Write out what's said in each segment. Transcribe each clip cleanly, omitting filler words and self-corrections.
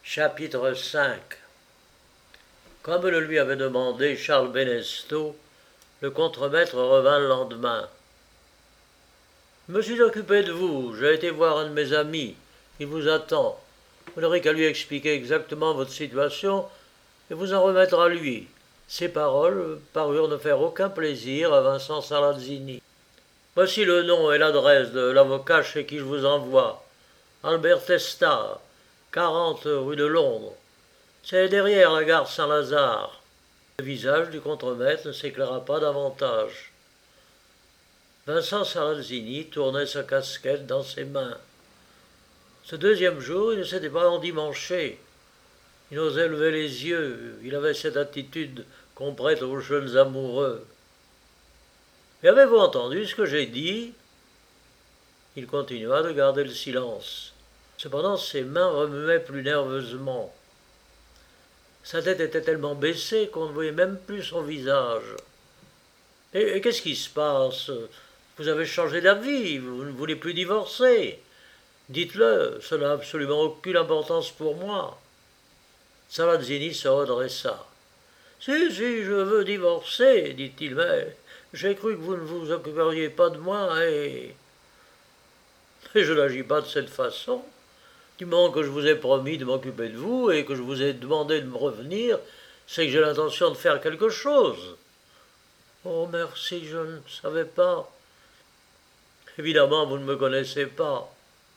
Chapitre 5. Comme le lui avait demandé Charles Benesto, le contremaître revint le lendemain. Je me suis occupé de vous, j'ai été voir un de mes amis, il vous attend. Vous n'aurez qu'à lui expliquer exactement votre situation et vous en remettre à lui. Ces paroles parurent ne faire aucun plaisir à Vincent Sarrazini. Voici le nom et l'adresse de l'avocat chez qui je vous envoie. Albert Testa, 40 rue de Londres. C'est derrière la gare Saint-Lazare. Le visage du contremaître ne s'éclaira pas davantage. Vincent Sarrazini tournait sa casquette dans ses mains. Ce deuxième jour, il ne s'était pas endimanché. Il osait lever les yeux. Il avait cette attitude qu'on prête aux jeunes amoureux. « Et avez-vous entendu ce que j'ai dit ?» Il continua de garder le silence. Cependant, ses mains remuaient plus nerveusement. Sa tête était tellement baissée qu'on ne voyait même plus son visage. « Et qu'est-ce qui se passe ? Vous avez changé d'avis, vous ne voulez plus divorcer. Dites-le, cela n'a absolument aucune importance pour moi. » Sarrazini se redressa. « Si, je veux divorcer, dit-il, mais j'ai cru que vous ne vous occuperiez pas de moi et je n'agis pas de cette façon. Du moment que je vous ai promis de m'occuper de vous et que je vous ai demandé de me revenir, c'est que j'ai l'intention de faire quelque chose. » « Oh, merci, je ne savais pas. » « Évidemment, vous ne me connaissez pas. »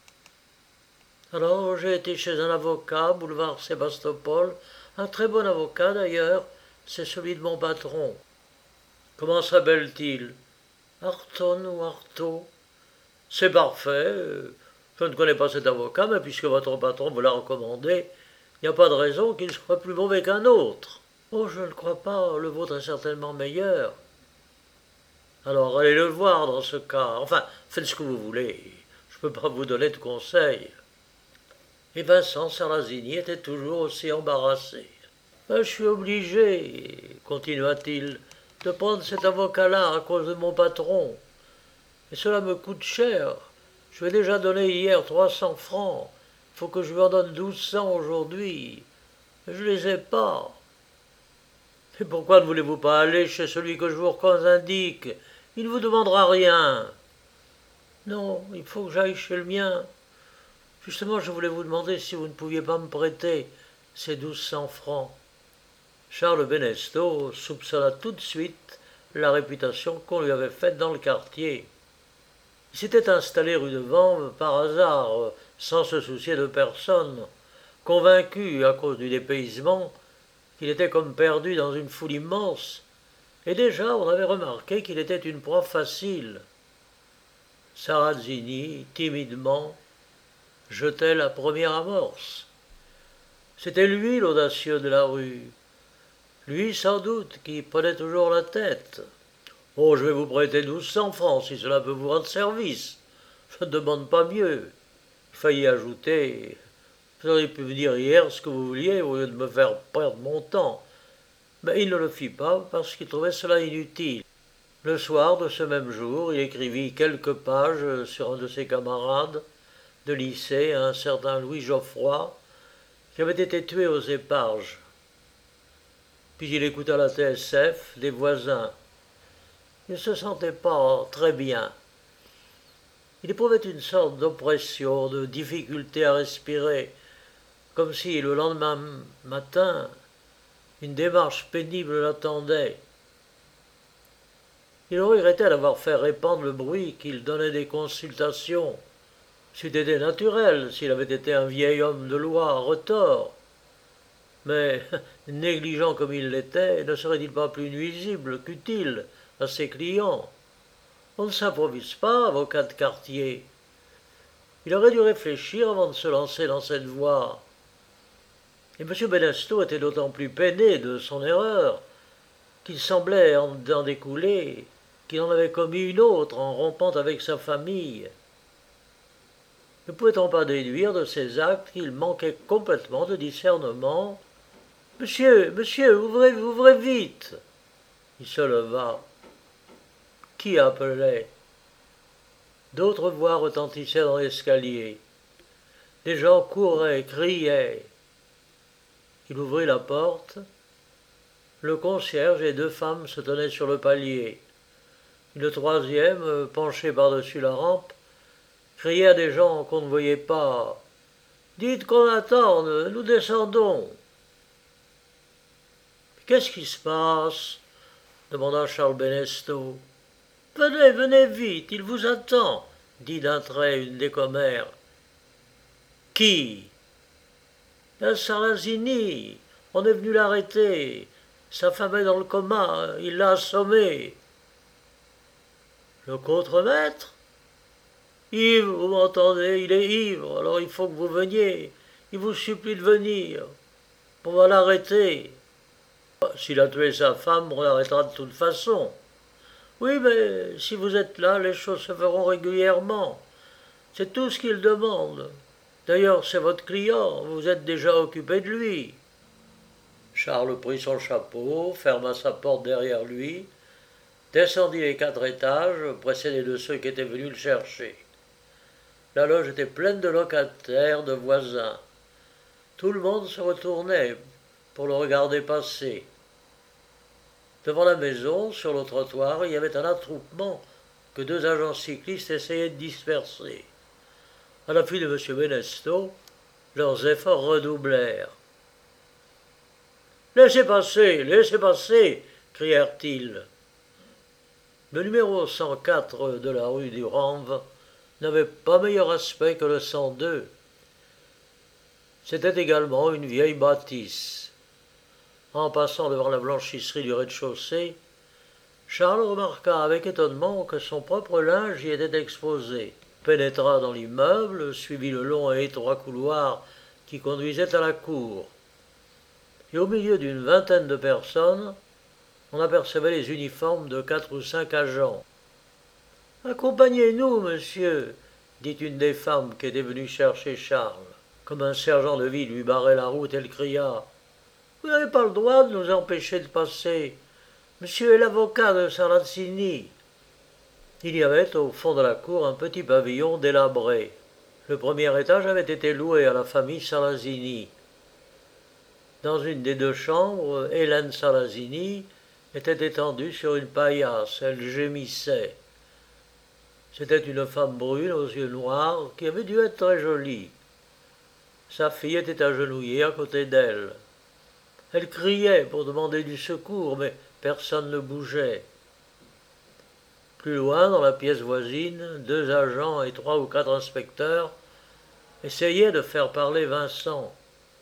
Alors, j'ai été chez un avocat, boulevard Sébastopol, un très bon avocat d'ailleurs, c'est celui de mon patron. « Comment s'appelle-t-il ? » « Arton ou Artaud. »« C'est parfait. Je ne connais pas cet avocat, mais puisque votre patron vous l'a recommandé, il n'y a pas de raison qu'il soit plus mauvais qu'un autre. »« Oh, je ne crois pas, le vôtre est certainement meilleur. » « Alors, allez le voir dans ce cas. Enfin, faites ce que vous voulez. Je ne peux pas vous donner de conseils. » Et Vincent Sarrazini était toujours aussi embarrassé. « Je suis obligé, continua-t-il, de prendre cet avocat-là à cause de mon patron. Et cela me coûte cher. Je lui ai déjà donné hier 300 francs. Il faut que je lui en donne 1200 aujourd'hui. Je ne les ai pas. Et pourquoi ne voulez-vous pas aller chez celui que je vous indique ? Il ne vous demandera rien. » »« Non, il faut que j'aille chez le mien. Justement, je voulais vous demander si vous ne pouviez pas me prêter ces 1200 francs. » Charles Benesto soupçonna tout de suite la réputation qu'on lui avait faite dans le quartier. Il s'était installé rue de Vanves par hasard, sans se soucier de personne, convaincu, à cause du dépaysement, qu'il était comme perdu dans une foule immense, et déjà on avait remarqué qu'il était une proie facile. Sarrazini, timidement, jetait la première amorce. C'était lui l'audacieux de la rue, lui sans doute qui prenait toujours la tête. « Oh, je vais vous prêter 1200 francs si cela peut vous rendre service. Je ne demande pas mieux. » Il faillit ajouter « Vous auriez pu me dire hier ce que vous vouliez au lieu de me faire perdre mon temps. » Mais il ne le fit pas parce qu'il trouvait cela inutile. Le soir de ce même jour, il écrivit quelques pages sur un de ses camarades de lycée, un certain Louis Geoffroy, qui avait été tué aux Éparges. Puis il écouta la TSF des voisins. Il ne se sentait pas très bien. Il éprouvait une sorte d'oppression, de difficulté à respirer, comme si le lendemain matin, une démarche pénible l'attendait. Il regrettait d'avoir fait répandre le bruit qu'il donnait des consultations. C'eût été naturel s'il avait été un vieil homme de loi retors. Mais, négligent comme il l'était, ne serait-il pas plus nuisible qu'utile à ses clients ? On ne s'improvise pas avocat de quartier. Il aurait dû réfléchir avant de se lancer dans cette voie. Et M. Benesto était d'autant plus peiné de son erreur qu'il semblait en découler qu'il en avait commis une autre en rompant avec sa famille. Ne pouvait-on pas déduire de ces actes qu'il manquait complètement de discernement ? « Monsieur, ouvrez vite !» Il se leva. Qui appelait ? D'autres voix retentissaient dans l'escalier. Des gens couraient, criaient. Il ouvrit la porte. Le concierge et 2 femmes se tenaient sur le palier. Une troisième, penchée par-dessus la rampe, criait à des gens qu'on ne voyait pas. « Dites qu'on attende, nous descendons !» « Qu'est-ce qui se passe ?» demanda Charles Benesto. « Venez, venez vite, il vous attend !» dit d'un trait une des commères. « Qui ?»« La Sarrasini. On est venu l'arrêter. Sa femme est dans le coma, il l'a assommée. »« Le contremaître ? Yves, vous m'entendez, il est ivre, alors il faut que vous veniez. Il vous supplie de venir. On va l'arrêter. » « S'il a tué sa femme, on l'arrêtera de toute façon. »« Oui, mais si vous êtes là, les choses se feront régulièrement. C'est tout ce qu'il demande. D'ailleurs, c'est votre client, vous êtes déjà occupé de lui. » Charles prit son chapeau, ferma sa porte derrière lui, descendit les 4 étages, précédé de ceux qui étaient venus le chercher. La loge était pleine de locataires, de voisins. Tout le monde se retournait pour le regarder passer. Devant la maison, sur le trottoir, il y avait un attroupement que 2 agents cyclistes essayaient de disperser. À l'appui de M. Benesto, leurs efforts redoublèrent. « Laissez passer !» crièrent-ils. Le numéro 104 de la rue du Ranve n'avait pas meilleur aspect que le 102. C'était également une vieille bâtisse. En passant devant la blanchisserie du rez-de-chaussée, Charles remarqua avec étonnement que son propre linge y était exposé. Il pénétra dans l'immeuble, suivit le long et étroit couloir qui conduisait à la cour. Et au milieu d'une vingtaine de personnes, on apercevait les uniformes de 4 ou 5 agents. « Accompagnez-nous, monsieur !» dit une des femmes qui était venue chercher Charles. Comme un sergent de ville lui barrait la route, elle cria « Vous n'avez pas le droit de nous empêcher de passer. Monsieur est l'avocat de Sarrasini. » Il y avait au fond de la cour un petit pavillon délabré. Le premier étage avait été loué à la famille Sarrasini. Dans une des 2 chambres, Hélène Sarrasini était étendue sur une paillasse. Elle gémissait. C'était une femme brune aux yeux noirs qui avait dû être très jolie. Sa fille était agenouillée à côté d'elle. Elle criait pour demander du secours, mais personne ne bougeait. Plus loin, dans la pièce voisine, 2 agents et 3 ou 4 inspecteurs essayaient de faire parler Vincent.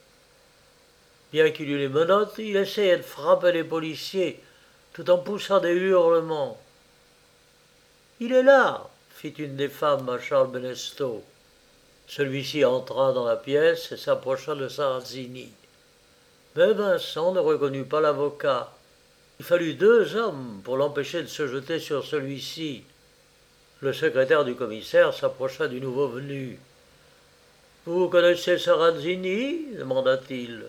Bien qu'il eût les menottes, il essayait de frapper les policiers, tout en poussant des hurlements. « Il est là !» fit une des femmes à Charles Benesto. Celui-ci entra dans la pièce et s'approcha de Sarrasini. Mais Vincent ne reconnut pas l'avocat. Il fallut 2 hommes pour l'empêcher de se jeter sur celui-ci. Le secrétaire du commissaire s'approcha du nouveau venu. « Vous connaissez Sarrasini ?» demanda-t-il.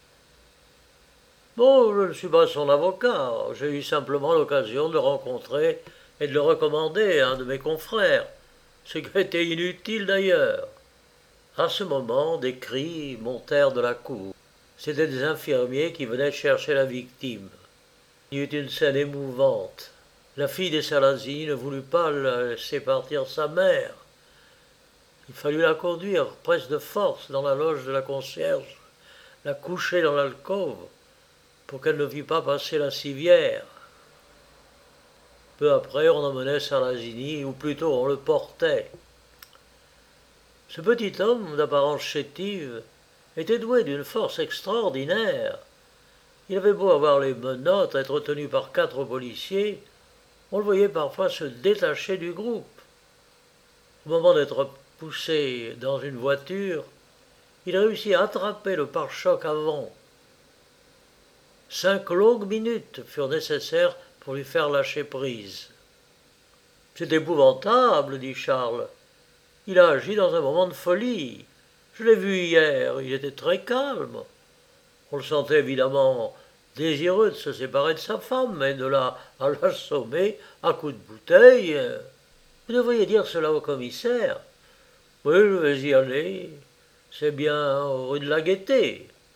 « Bon, je ne suis pas son avocat. J'ai eu simplement l'occasion de le rencontrer et de le recommander à un de mes confrères, ce qui a été inutile d'ailleurs. » À ce moment, des cris montèrent de la cour. C'étaient des infirmiers qui venaient chercher la victime. Il y eut une scène émouvante. La fille des Sarrasini ne voulut pas laisser partir sa mère. Il fallut la conduire presque de force dans la loge de la concierge, la coucher dans l'alcôve, pour qu'elle ne vît pas passer la civière. Peu après, on emmenait Sarrasini, ou plutôt on le portait. Ce petit homme, d'apparence chétive, était doué d'une force extraordinaire. Il avait beau avoir les menottes, être tenu par 4 policiers, on le voyait parfois se détacher du groupe. Au moment d'être poussé dans une voiture, il réussit à attraper le pare-choc avant. 5 longues minutes furent nécessaires pour lui faire lâcher prise. « C'est épouvantable, dit Charles. Il a agi dans un moment de folie. Je l'ai vu hier, il était très calme. On le sentait évidemment désireux de se séparer de sa femme, mais de là à l'assommer à coups de bouteille. Vous devriez dire cela au commissaire. »« Oui, je vais y aller. C'est bien rue de la Gaîté. »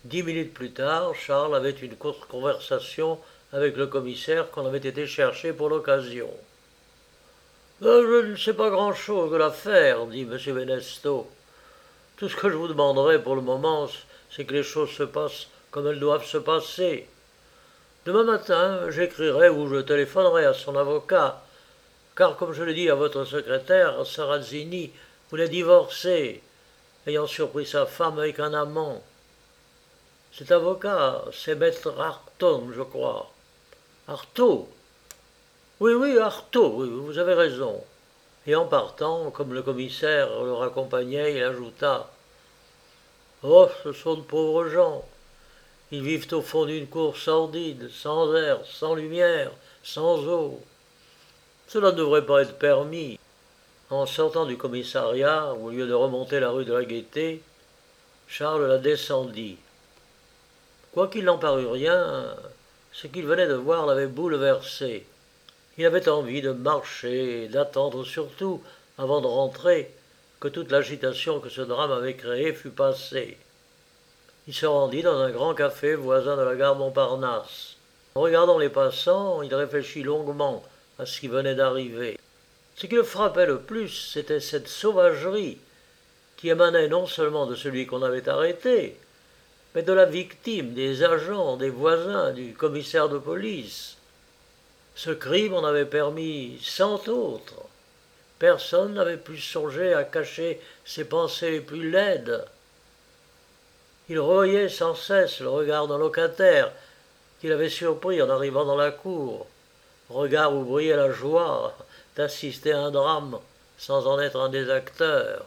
10 minutes plus tard, Charles avait une courte conversation avec le commissaire qu'on avait été chercher pour l'occasion. Je ne sais pas grand-chose de l'affaire, dit M. Benesto. Tout ce que je vous demanderai pour le moment, c'est que les choses se passent comme elles doivent se passer. Demain matin, j'écrirai ou je téléphonerai à son avocat, car comme je l'ai dit à votre secrétaire, Sarrazini voulait divorcer, ayant surpris sa femme avec un amant. Cet avocat, c'est maître Arton, je crois. Artaud. Oui, Artaud, oui, vous avez raison. Et en partant, comme le commissaire le raccompagnait, il ajouta « Oh, ce sont de pauvres gens. Ils vivent au fond d'une cour sordide, sans air, sans lumière, sans eau. Cela ne devrait pas être permis. » En sortant du commissariat, au lieu de remonter la rue de la Gaîté, Charles la descendit. Quoi qu'il n'en parût rien, ce qu'il venait de voir l'avait bouleversé. Il avait envie de marcher et d'attendre surtout, avant de rentrer, que toute l'agitation que ce drame avait créée fût passée. Il se rendit dans un grand café voisin de la gare Montparnasse. En regardant les passants, il réfléchit longuement à ce qui venait d'arriver. Ce qui le frappait le plus, c'était cette sauvagerie qui émanait non seulement de celui qu'on avait arrêté, mais de la victime, des agents, des voisins, du commissaire de police. Ce crime en avait permis 100 autres. Personne n'avait pu songer à cacher ses pensées les plus laides. Il revoyait sans cesse le regard d'un locataire qu'il avait surpris en arrivant dans la cour, regard où brillait la joie d'assister à un drame sans en être un des acteurs.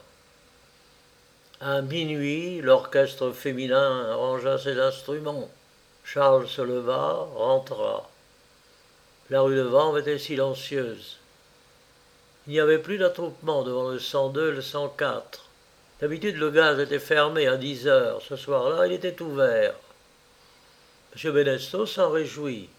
À minuit, l'orchestre féminin rangea ses instruments. Charles se leva, rentra. La rue de Vanves était silencieuse. Il n'y avait plus d'attroupement devant le 102 et le 104. D'habitude, le gaz était fermé à 10 heures. Ce soir-là, il était ouvert. M. Benesto s'en réjouit.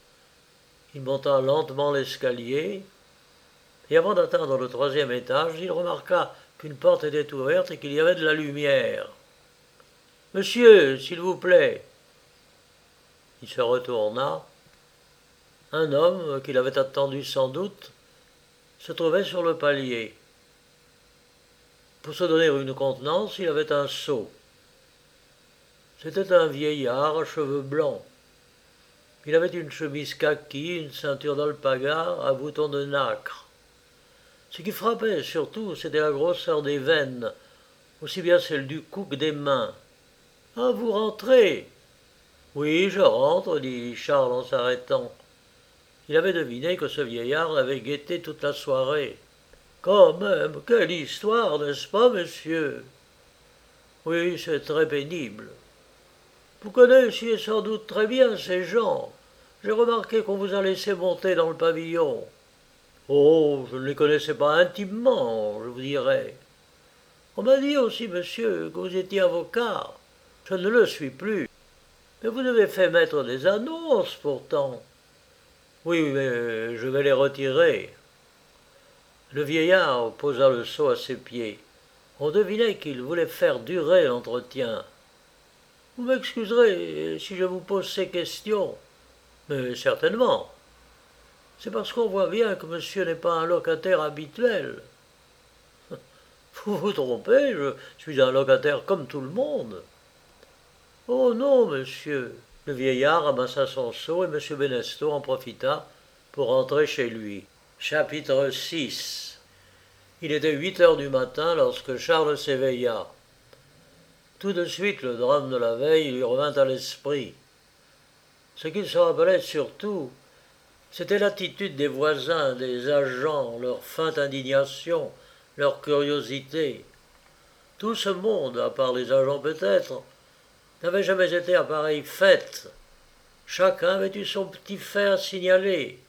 Il monta lentement l'escalier, et avant d'atteindre le 3e étage, il remarqua qu'une porte était ouverte et qu'il y avait de la lumière. « Monsieur, s'il vous plaît !» Il se retourna. Un homme, qu'il avait attendu sans doute, se trouvait sur le palier. Pour se donner une contenance, il avait un seau. C'était un vieillard à cheveux blancs. Il avait une chemise kaki, une ceinture d'alpaga à boutons de nacre. Ce qui frappait surtout, c'était la grosseur des veines, aussi bien celle du cou que des mains. « Ah, vous rentrez ?» ?»« Oui, je rentre, » dit Charles en s'arrêtant. Il avait deviné que ce vieillard l'avait guetté toute la soirée. « Quand même, quelle histoire, n'est-ce pas, monsieur ?»« Oui, c'est très pénible. Vous connaissiez sans doute très bien ces gens. J'ai remarqué qu'on vous a laissé monter dans le pavillon. » « Oh, je ne les connaissais pas intimement, je vous dirais. On m'a dit aussi, monsieur, que vous étiez avocat. Je ne le suis plus. Mais vous avez fait mettre des annonces, pourtant. » « Oui, mais je vais les retirer. » Le vieillard posa le seau à ses pieds. On devinait qu'il voulait faire durer l'entretien. « Vous m'excuserez si je vous pose ces questions. »« Mais certainement. C'est parce qu'on voit bien que monsieur n'est pas un locataire habituel. » »« Vous vous trompez, je suis un locataire comme tout le monde. »« Oh non, monsieur. » Le vieillard amassa son seau et M. Benesto en profita pour rentrer chez lui. Chapitre 6. Il était 8 heures du matin lorsque Charles s'éveilla. Tout de suite, le drame de la veille lui revint à l'esprit. Ce qu'il se rappelait surtout, c'était l'attitude des voisins, des agents, leur feinte indignation, leur curiosité. Tout ce monde, à part les agents peut-être, n'avait jamais été à pareille fête. Chacun avait eu son petit fait à signaler.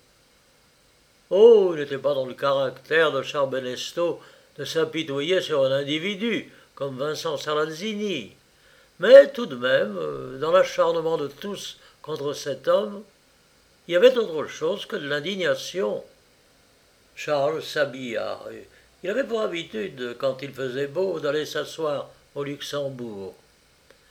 Oh, il n'était pas dans le caractère de Charles Benesto de s'apitoyer sur un individu, comme Vincent Sarrazini. Mais tout de même, dans l'acharnement de tous contre cet homme, il y avait autre chose que de l'indignation. Charles s'habilla. Il avait pour habitude, quand il faisait beau, d'aller s'asseoir au Luxembourg.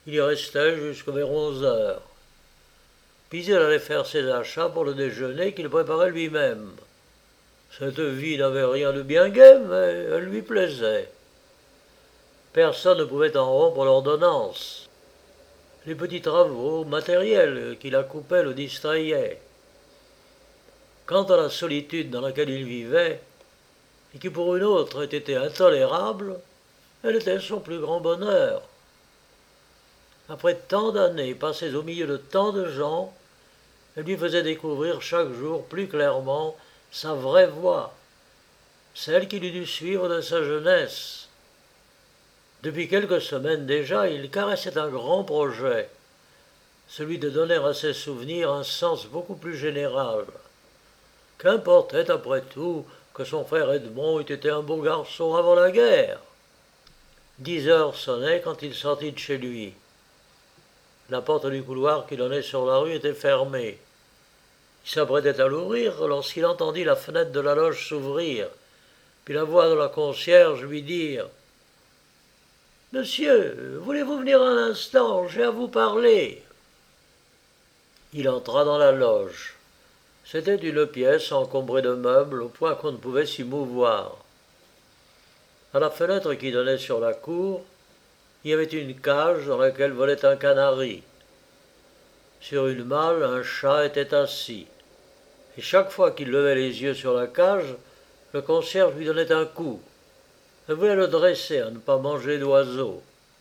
Il y restait jusqu'à vers 11 heures. Puis il allait faire ses achats pour le déjeuner qu'il préparait lui-même. Cette vie n'avait rien de bien gai, mais elle lui plaisait. Personne ne pouvait en rompre l'ordonnance. Les petits travaux matériels qui la coupaient le distrayaient. Quant à la solitude dans laquelle il vivait, et qui pour une autre ait été intolérable, elle était son plus grand bonheur. Après tant d'années passées au milieu de tant de gens, elle lui faisait découvrir chaque jour plus clairement sa vraie voie, celle qu'il eût dû suivre de sa jeunesse. Depuis quelques semaines déjà, il caressait un grand projet, celui de donner à ses souvenirs un sens beaucoup plus général. Qu'importait après tout que son frère Edmond eût été un beau garçon avant la guerre. 10 heures sonnaient quand il sortit de chez lui. La porte du couloir qui donnait sur la rue était fermée. Il s'apprêtait à l'ouvrir lorsqu'il entendit la fenêtre de la loge s'ouvrir, puis la voix de la concierge lui dire « Monsieur, voulez-vous venir un instant, j'ai à vous parler ?» Il entra dans la loge. C'était une pièce encombrée de meubles au point qu'on ne pouvait s'y mouvoir. À la fenêtre qui donnait sur la cour, il y avait une cage dans laquelle volait un canari. Sur une malle, un chat était assis. Et chaque fois qu'il levait les yeux sur la cage, le concierge lui donnait un coup. Elle voulait le dresser à ne pas manger d'oiseaux.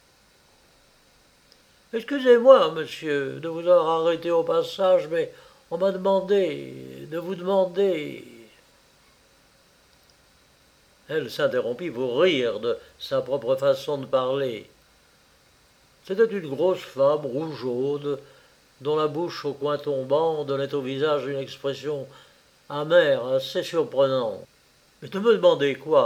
« Excusez-moi, monsieur, de vous avoir arrêté au passage, mais on m'a demandé de vous demander... » Elle s'interrompit pour rire de sa propre façon de parler. C'était une grosse femme rougeaude, dont la bouche au coin tombant donnait au visage une expression amère assez surprenante. « Mais de me demander quoi ?»«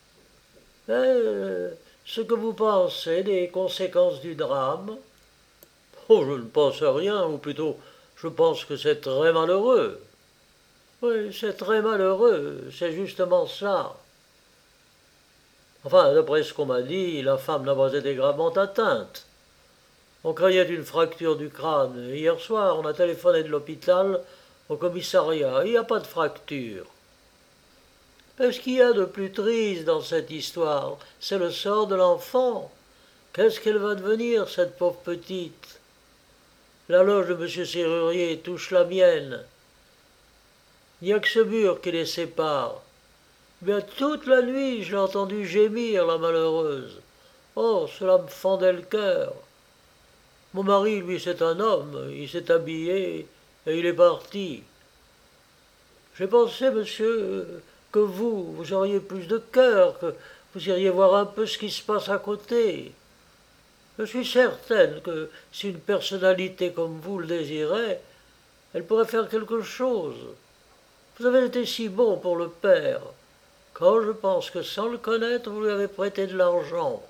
Ce que vous pensez des conséquences du drame ?»« Oh, je ne pense à rien, ou plutôt, je pense que c'est très malheureux. »« Oui, c'est très malheureux, c'est justement ça. » Enfin, d'après ce qu'on m'a dit, la femme n'a pas été gravement atteinte. On craignait une fracture du crâne. Hier soir, on a téléphoné de l'hôpital au commissariat. Il n'y a pas de fracture. Mais ce qu'il y a de plus triste dans cette histoire, c'est le sort de l'enfant. Qu'est-ce qu'elle va devenir, cette pauvre petite? La loge de M. Serrurier touche la mienne. Il n'y a que ce mur qui les sépare. Bien toute la nuit, je l'ai entendue gémir, la malheureuse. Oh, cela me fendait le cœur. Mon mari, lui, c'est un homme, il s'est habillé et il est parti. J'ai pensé, monsieur, que vous auriez plus de cœur, que vous iriez voir un peu ce qui se passe à côté. Je suis certaine que si une personnalité comme vous le désirait, elle pourrait faire quelque chose. Vous avez été si bon pour le père. Quand je pense que sans le connaître, vous lui avez prêté de l'argent.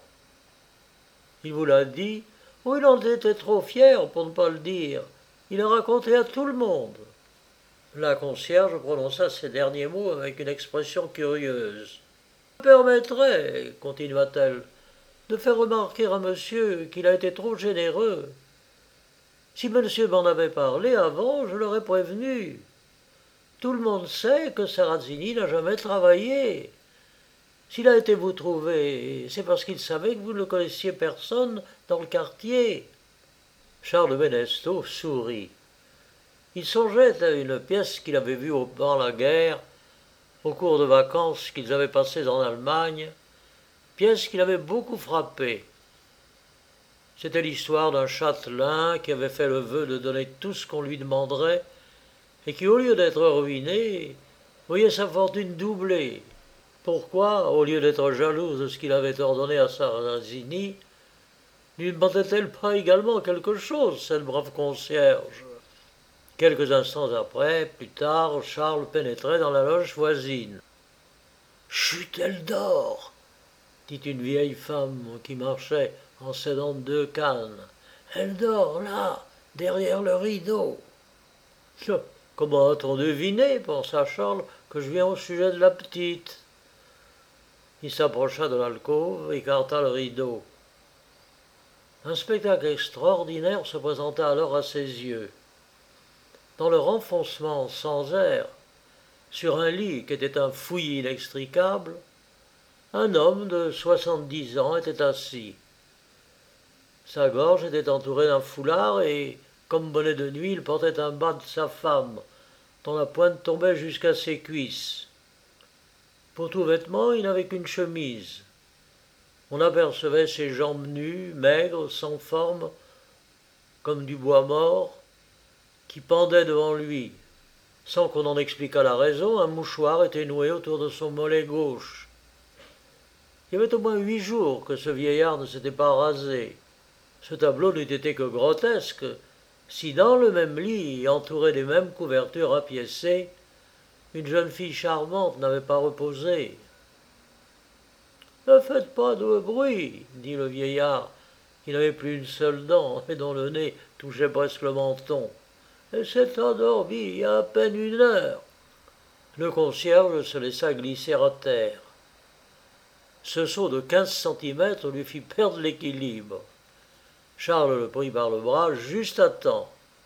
Il vous l'a dit, ou il en était trop fier pour ne pas le dire. Il a raconté à tout le monde. La concierge prononça ces derniers mots avec une expression curieuse. « Je me permettrai, continua-t-elle, de faire remarquer à monsieur qu'il a été trop généreux. Si monsieur m'en avait parlé avant, je l'aurais prévenu. Tout le monde sait que Sarrazini n'a jamais travaillé. S'il a été vous trouver, c'est parce qu'il savait que vous ne connaissiez personne dans le quartier. » Charles Benesto sourit. Il songeait à une pièce qu'il avait vue pendant la guerre, au cours de vacances qu'ils avaient passées en Allemagne, pièce qui l'avait beaucoup frappé. C'était l'histoire d'un châtelain qui avait fait le vœu de donner tout ce qu'on lui demanderait, et qui, au lieu d'être ruiné, voyait sa fortune doublée. Pourquoi, au lieu d'être jalouse de ce qu'il avait ordonné à Sarrazini, ne lui demandait-elle pas également quelque chose, cette brave concierge? Quelques instants après, plus tard, Charles pénétrait dans la loge voisine. « Chut, elle dort !» dit une vieille femme qui marchait en s'aidant de 2 cannes. « Elle dort, là, derrière le rideau. » « Comment a-t-on deviné, pensa Charles, que je viens au sujet de la petite ?» Il s'approcha de l'alcôve, écarta le rideau. Un spectacle extraordinaire se présenta alors à ses yeux. Dans le renfoncement sans air, sur un lit qui était un fouillis inextricable, un homme de 70 ans était assis. Sa gorge était entourée d'un foulard et, comme bonnet de nuit, il portait un bas de sa femme, dont la pointe tombait jusqu'à ses cuisses. Pour tout vêtement, il n'avait qu'une chemise. On apercevait ses jambes nues, maigres, sans forme, comme du bois mort, qui pendaient devant lui. Sans qu'on en expliquât la raison, un mouchoir était noué autour de son mollet gauche. Il y avait au moins 8 jours que ce vieillard ne s'était pas rasé. Ce tableau n'eût été que grotesque si dans le même lit, entouré des mêmes couvertures rapiécées, une jeune fille charmante n'avait pas reposé. « Ne faites pas de bruit, dit le vieillard, qui n'avait plus une seule dent et dont le nez touchait presque le menton. Elle s'est endormie il y a à peine 1 heure. Le concierge se laissa glisser à terre. Ce saut de 15 centimètres lui fit perdre l'équilibre. Charles le prit par le bras juste à temps.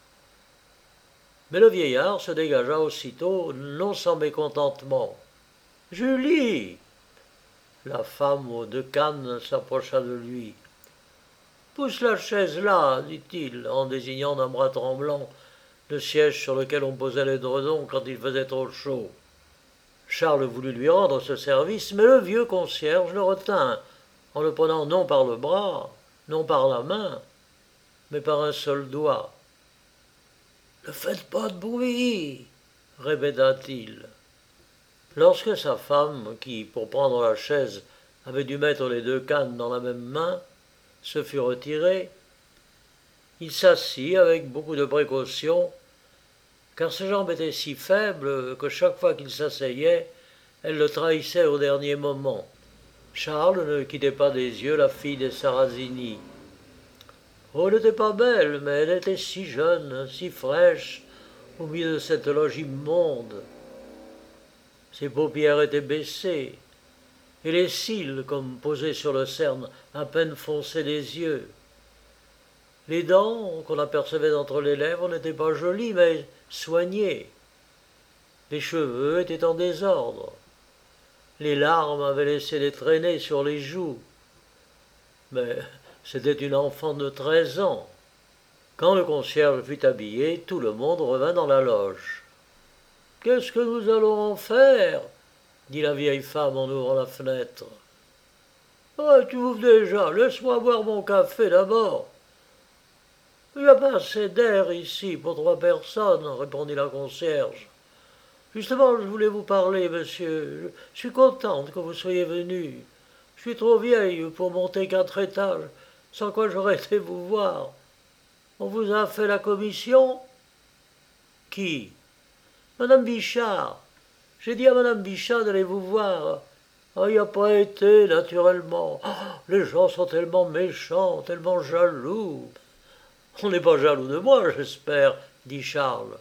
Mais le vieillard se dégagea aussitôt, non sans mécontentement. « Julie !» La femme aux 2 cannes s'approcha de lui. « Pousse la chaise là, dit-il, en désignant d'un bras tremblant le siège sur lequel on posait l'édredon quand il faisait trop chaud. Charles voulut lui rendre ce service, mais le vieux concierge le retint, en le prenant non par le bras, non par la main, mais par un seul doigt. « Ne faites pas de bruit, répéta-t-il. Lorsque sa femme, qui, pour prendre la chaise, avait dû mettre les 2 cannes dans la même main, se fut retirée, il s'assit avec beaucoup de précaution, car ses jambes étaient si faibles que chaque fois qu'il s'asseyait, elles le trahissaient au dernier moment. Charles ne quittait pas des yeux la fille des Sarrasini. Oh, elle n'était pas belle, mais elle était si jeune, si fraîche, au milieu de cette loge immonde. Ses paupières étaient baissées, et les cils, comme posés sur le cerne, à peine fonçaient des yeux. Les dents qu'on apercevait entre les lèvres n'étaient pas jolies, mais soignées. Les cheveux étaient en désordre. Les larmes avaient laissé des traînées sur les joues. Mais c'était une enfant de 13 ans. Quand le concierge fut habillé, tout le monde revint dans la loge. « Qu'est-ce que nous allons en faire ?» dit la vieille femme en ouvrant la fenêtre. « Ah, tu ouvres déjà, laisse-moi boire mon café d'abord. »« Il n'y a pas assez d'air ici pour 3 personnes, répondit la concierge. Justement, je voulais vous parler, monsieur. Je suis contente que vous soyez venu. Je suis trop vieille pour monter 4 étages, sans quoi j'aurais été vous voir. On vous a fait la commission ? » « Qui ? » ?»« Madame Bichard. J'ai dit à Madame Bichard d'aller vous voir. Ah, il n'y a pas été, naturellement. Oh, les gens sont tellement méchants, tellement jaloux. »« On n'est pas jaloux de moi, j'espère, » dit Charles.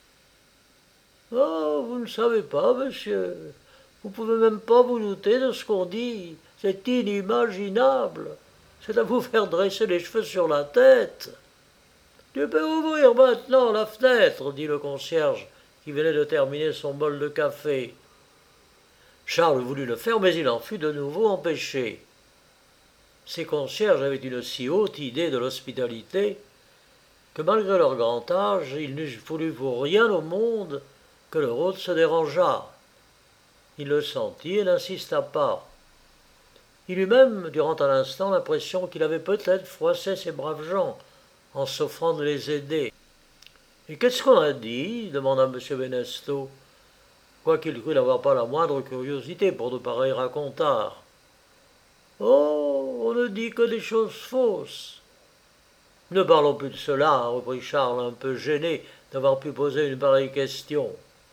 « Oh, vous ne savez pas, monsieur. Vous ne pouvez même pas vous douter de ce qu'on dit. C'est inimaginable. C'est à vous faire dresser les cheveux sur la tête. »« Tu peux ouvrir maintenant la fenêtre, » dit le concierge, qui venait de terminer son bol de café. Charles voulut le faire, mais il en fut de nouveau empêché. Ces concierges avaient une si haute idée de l'hospitalité que malgré leur grand âge, ils n'eussent voulu pour rien au monde que leur hôte se dérangeât. Il le sentit et n'insista pas. Il eut même, durant un instant, l'impression qu'il avait peut-être froissé ces braves gens en s'offrant de les aider. « Et qu'est-ce qu'on a dit ?» demanda M. Benesto, quoiqu'il crût n'avoir pas la moindre curiosité pour de pareils racontards. « Oh, on ne dit que des choses fausses. »« Ne parlons plus de cela, » reprit Charles, un peu gêné d'avoir pu poser une pareille question.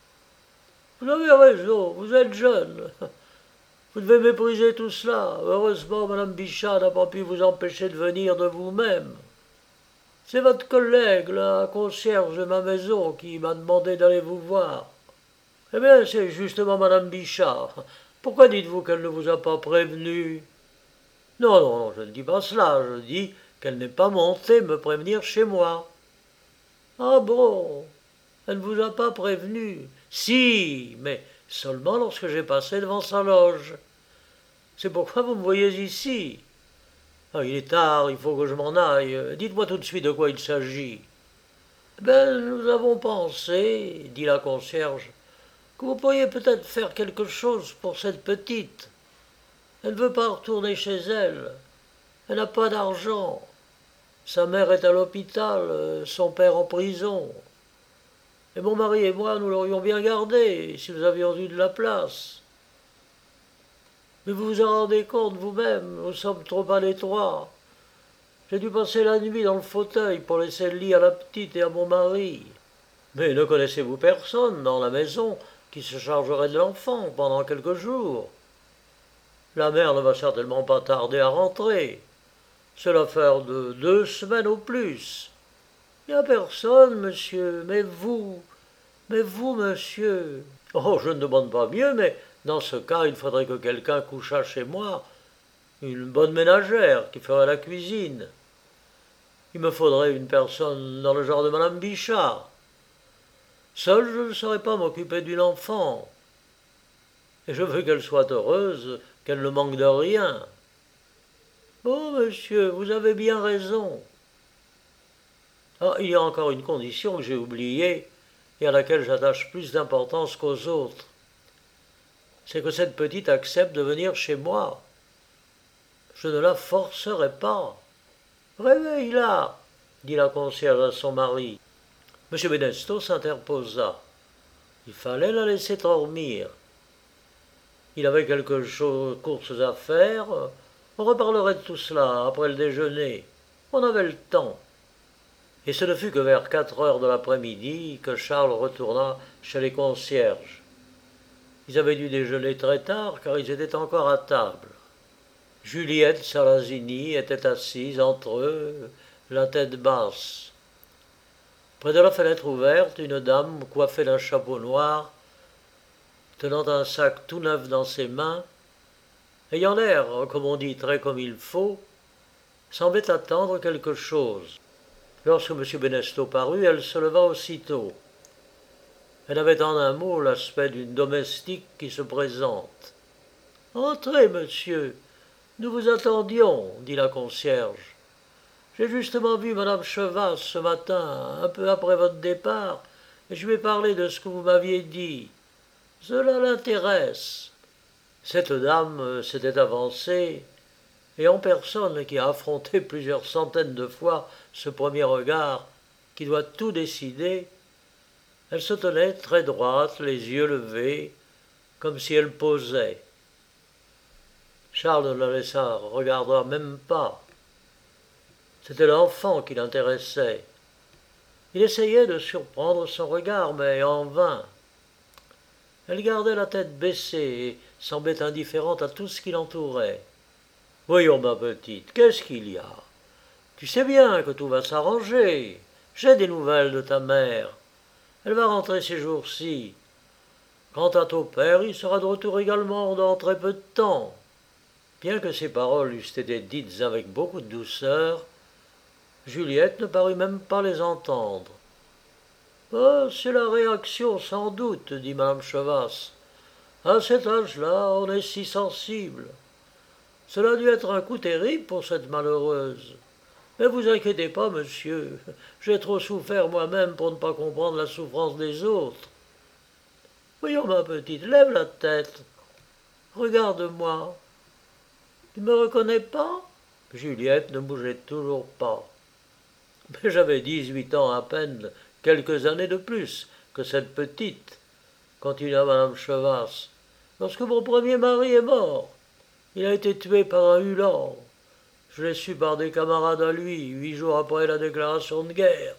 « Vous avez raison, vous êtes jeune. Vous devez mépriser tout cela. Heureusement, Madame Bichat n'a pas pu vous empêcher de venir de vous-même. C'est votre collègue, la concierge de ma maison, qui m'a demandé d'aller vous voir. » « Eh bien, c'est justement Madame Bichat. Pourquoi dites-vous qu'elle ne vous a pas prévenu ? » « Non, non, non, je ne dis pas cela. Je dis qu'elle n'est pas montée me prévenir chez moi. Ah bon, elle ne vous a pas prévenu? Si, mais seulement lorsque j'ai passé devant sa loge. C'est pourquoi vous me voyez ici. Ah, il est tard, il faut que je m'en aille. Dites-moi tout de suite de quoi il s'agit. Ben, nous avons pensé, dit la concierge, que vous pourriez peut-être faire quelque chose pour cette petite. Elle ne veut pas retourner chez elle. Elle n'a pas d'argent. Sa mère est à l'hôpital, son père en prison. Et mon mari et moi, nous l'aurions bien gardée si nous avions eu de la place. Mais vous vous en rendez compte vous-même, nous sommes trop à l'étroit. J'ai dû passer la nuit dans le fauteuil pour laisser le lit à la petite et à mon mari. Mais ne connaissez-vous personne dans la maison qui se chargerait de l'enfant pendant quelques jours? La mère ne va certainement pas tarder à rentrer. C'est l'affaire de 2 semaines au plus. Il n'y a personne, monsieur, mais vous, monsieur. Oh, je ne demande pas mieux, mais dans ce cas, il faudrait que quelqu'un couchât chez moi, une bonne ménagère qui ferait la cuisine. Il me faudrait une personne dans le genre de madame Bichard. Seul, je ne saurais pas m'occuper d'une enfant. Et je veux qu'elle soit heureuse, qu'elle ne manque de rien. Oh, monsieur, vous avez bien raison. Ah, il y a encore une condition que j'ai oubliée et à laquelle j'attache plus d'importance qu'aux autres. C'est que cette petite accepte de venir chez moi. Je ne la forcerai pas. Réveille-la, dit la concierge à son mari. M. Benesto s'interposa. Il fallait la laisser dormir. Il avait quelque chose courses à faire. On reparlerait de tout cela après le déjeuner. On avait le temps. Et ce ne fut que vers 4 heures de l'après-midi que Charles retourna chez les concierges. Ils avaient dû déjeuner très tard car ils étaient encore à table. Juliette Salazini était assise entre eux, la tête basse. Près de la fenêtre ouverte, une dame coiffée d'un chapeau noir, tenant un sac tout neuf dans ses mains, ayant l'air, comme on dit, très comme il faut, semblait attendre quelque chose. Lorsque M. Benesto parut, elle se leva aussitôt. Elle avait en un mot l'aspect d'une domestique qui se présente. « Entrez, monsieur, nous vous attendions, dit la concierge. J'ai justement vu madame Chevas ce matin, un peu après votre départ, et je lui ai parlé de ce que vous m'aviez dit. Cela l'intéresse. » Cette dame s'était avancée, et en personne qui a affronté plusieurs centaines de fois ce premier regard qui doit tout décider, elle se tenait très droite, les yeux levés, comme si elle posait. Charles ne la laissa regarder même pas. C'était l'enfant qui l'intéressait. Il essayait de surprendre son regard, mais en vain. Elle gardait la tête baissée et semblait indifférente à tout ce qui l'entourait. « Voyons, ma petite, qu'est-ce qu'il y a? Tu sais bien que tout va s'arranger. J'ai des nouvelles de ta mère. Elle va rentrer ces jours-ci. Quant à ton père, il sera de retour également dans très peu de temps. » Bien que ces paroles eussent été dites avec beaucoup de douceur, Juliette ne parut même pas les entendre. « Oh, c'est la réaction, sans doute, dit madame Chevas. À cet âge-là, on est si sensible. Cela a dû être un coup terrible pour cette malheureuse. Mais vous inquiétez pas, monsieur, j'ai trop souffert moi-même pour ne pas comprendre la souffrance des autres. Voyons, ma petite, lève la tête. Regarde-moi. Tu me reconnais pas? » Juliette ne bougeait toujours pas. Mais j'avais 18 ans à peine, quelques années de plus que cette petite, continua madame Chevas, lorsque mon premier mari est mort. Il a été tué par un Hulan. Je l'ai su par des camarades à lui, 8 jours après la déclaration de guerre.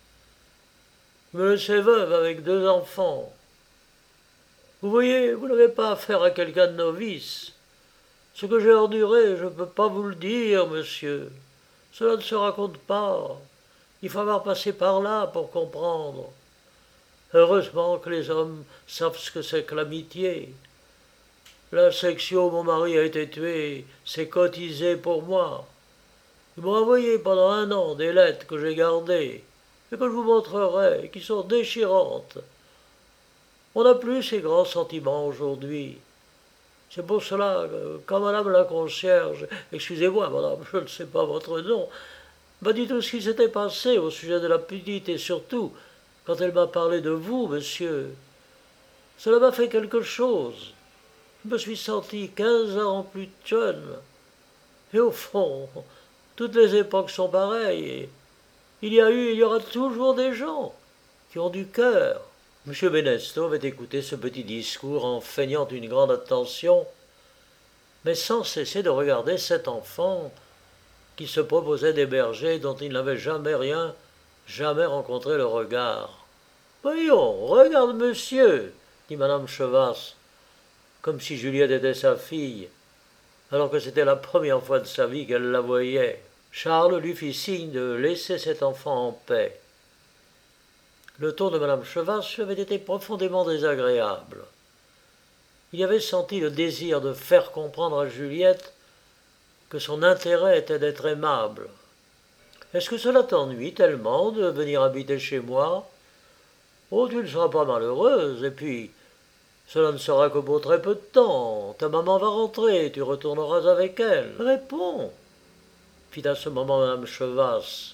Il me laissait veuve avec 2 enfants. Vous voyez, vous n'avez pas affaire à quelqu'un de novice. Ce que j'ai enduré, je ne peux pas vous le dire, monsieur. Cela ne se raconte pas. Il faut avoir passé par là pour comprendre. Heureusement que les hommes savent ce que c'est que l'amitié. La section où mon mari a été tué s'est cotisée pour moi. Ils m'ont envoyé pendant 1 an des lettres que j'ai gardées et que je vous montrerai, et qui sont déchirantes. On n'a plus ces grands sentiments aujourd'hui. C'est pour cela que, quand madame la concierge, excusez-moi madame, je ne sais pas votre nom, m'a dit tout ce qui s'était passé au sujet de la petite et surtout quand elle m'a parlé de vous, monsieur, cela m'a fait quelque chose. Je me suis senti 15 ans plus jeune. Et au fond, toutes les époques sont pareilles. Il y a eu et il y aura toujours des gens qui ont du cœur. M. Benesto avait écouté ce petit discours en feignant une grande attention, mais sans cesser de regarder cet enfant qui se proposait d'héberger, dont il n'avait jamais rien, jamais rencontré le regard. Voyons, regarde monsieur, dit madame Chevas, comme si Juliette était sa fille, alors que c'était la première fois de sa vie qu'elle la voyait. Charles lui fit signe de laisser cet enfant en paix. Le ton de madame Chevas avait été profondément désagréable. Il avait senti le désir de faire comprendre à Juliette que son intérêt était d'être aimable. « Est-ce que cela t'ennuie tellement de venir habiter chez moi ? Oh, tu ne seras pas malheureuse, et puis cela ne sera que pour très peu de temps. Ta maman va rentrer, tu retourneras avec elle. Réponds, fit à ce moment madame Chevas.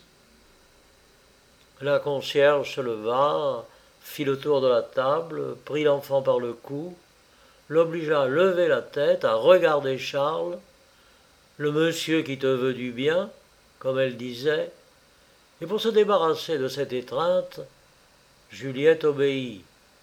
La concierge se leva, fit le tour de la table, prit l'enfant par le cou, l'obligea à lever la tête, à regarder Charles, le monsieur qui te veut du bien, comme elle disait, et pour se débarrasser de cette étreinte, Juliette obéit.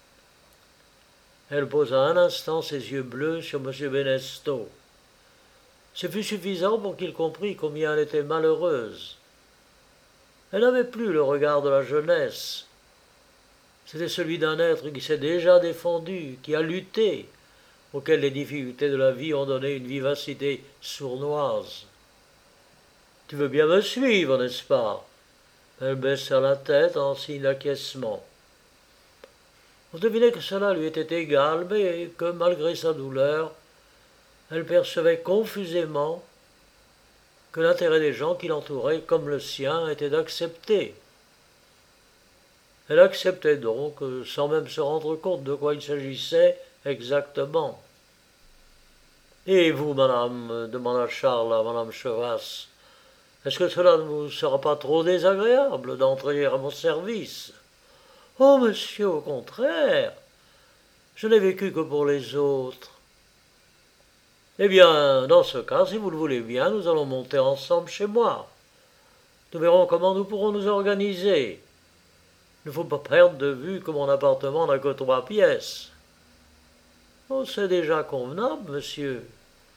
Elle posa un instant ses yeux bleus sur M. Benesto. Ce fut suffisant pour qu'il comprît combien elle était malheureuse. Elle n'avait plus le regard de la jeunesse. C'était celui d'un être qui s'est déjà défendu, qui a lutté, auquel les difficultés de la vie ont donné une vivacité sournoise. « Tu veux bien me suivre, n'est-ce pas ?» Elle baissa la tête en signe d'acquiescement. On devinait que cela lui était égal, mais que, malgré sa douleur, elle percevait confusément que l'intérêt des gens qui l'entouraient, comme le sien, était d'accepter. Elle acceptait donc, sans même se rendre compte de quoi il s'agissait exactement. « Et vous, madame, demanda Charles à madame Chevas, est-ce que cela ne vous sera pas trop désagréable d'entrer à mon service ? Oh, monsieur, au contraire, je n'ai vécu que pour les autres. Eh bien, dans ce cas, si vous le voulez bien, nous allons monter ensemble chez moi. Nous verrons comment nous pourrons nous organiser. Il ne faut pas perdre de vue que mon appartement n'a que 3 pièces. Oh, c'est déjà convenable, monsieur.